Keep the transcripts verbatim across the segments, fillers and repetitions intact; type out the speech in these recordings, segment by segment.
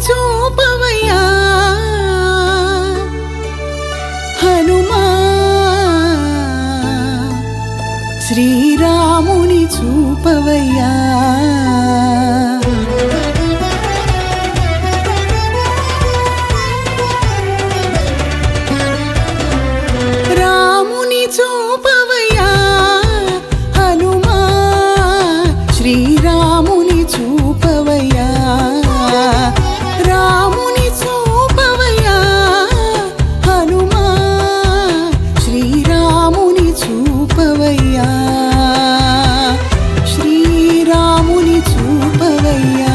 చూపవయ్యా హనుమా శ్రీరాముని చూపవయ్యా రాముని చూపవయ్యా హనుమా శ్రీరాముని చూపవయ్యా రాముని చూపవయ్యా హనుమా శ్రీరాముని చూపవయ్యా శ్రీరాముని చూపవయ్యా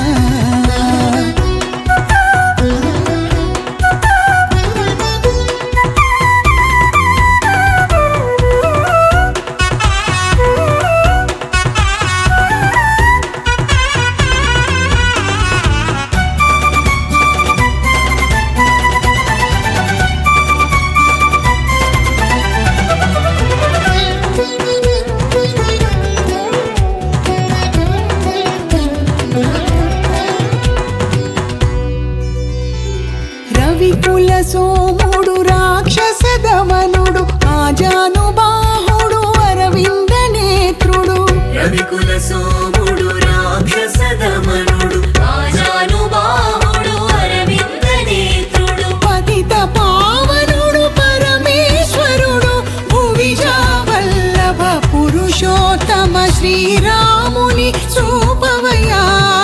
రవికుల సోముడు రాక్షస దమనుడు ఆజానుబాహుడు అరవింద నేత్రుడు రవికుల సోముడు రాక్షస దమనుడు ఆజానుబాహుడు అరవింద నేత్రుడు పతిత పావనుడు పరమేశ్వరుడు భువిజా వల్లభ పురుషోత్తమ శ్రీరాముని చూపవయ్యా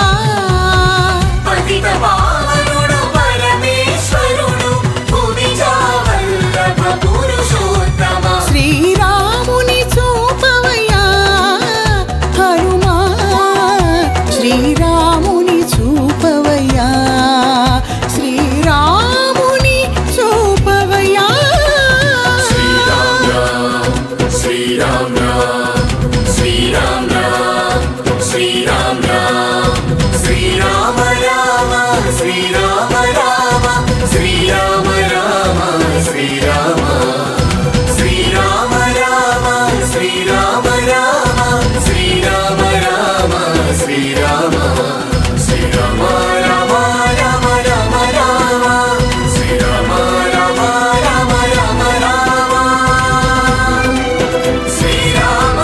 పతిత పావనుడు పరమేశ్వరుడు భువిజా వల్లభ పురుషోత్తమ శ్రీరాముని చూపవయ్యా హనుమా శ్రీరాముని చూపవయ్యా శ్రీరాముని చూపవయ్యా శ్రీరామ్ రామ్ శ్రీరామ్ రామ్ శ్రీరామ్ రామ్ శ్రీరామ రామ శ్రీరామ రామ శ్రీరామ రామ శ్రీరామ శ్రీరామ రామ శ్రీరామ రామ శ్రీరామ రామ శ్రీరామ శ్రీరామ రామ రామ రామ రామ శ్రీరామ రామ రామ రామ రామ శ్రీరామ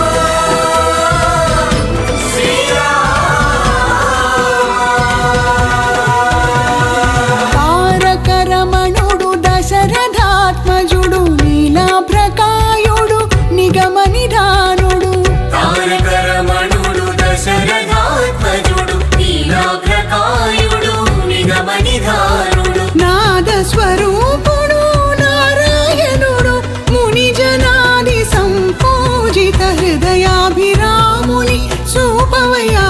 తారక రమణుడు దశరథాత్మజుడు నీలాభ్రకాయుడు నిగమ నిధానుడు తారక రమణుడు దశరథాత్మజుడు నీలాభ్రకాయుడు నిగమ నిధానుడు నాద స్వరూపుడు నారాయణుడు ముని జనాది సంపూజిత హృదయాభిరాముని చూపవయ్యా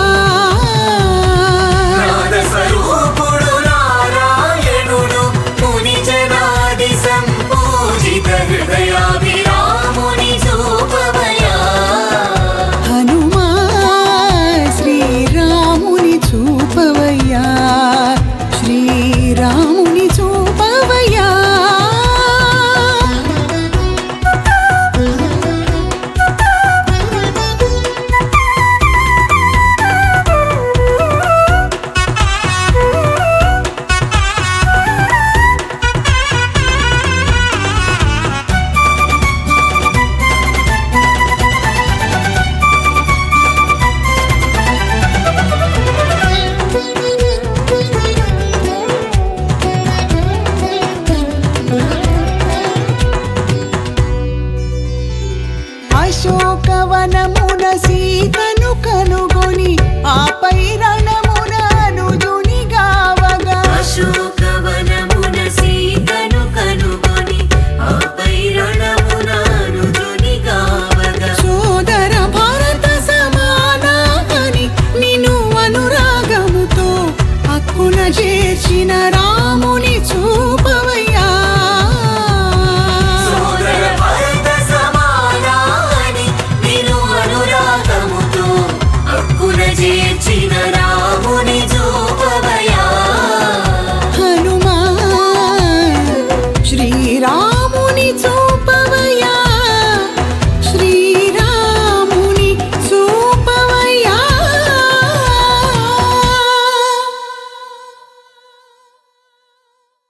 నాద స్వరూపుడు నారాయణుడు ముని జనాది సంపూజిత హృదయాభిరాముని చూపవయ్యా హనుమా శ్రీరాముని చూపవయ్యా శ్రీరాముని చూపవయ్యా అశోకవనమున సీతను కనుగొని ఆపై రణమున అనుజుని గావగా అశోకవనమున సీతను కనుగొని ఆపై రణమున అనుజుని గావగా సోదర భారత సమానాని నిన్ను అనురాగముతో హక్కున చేర్చిన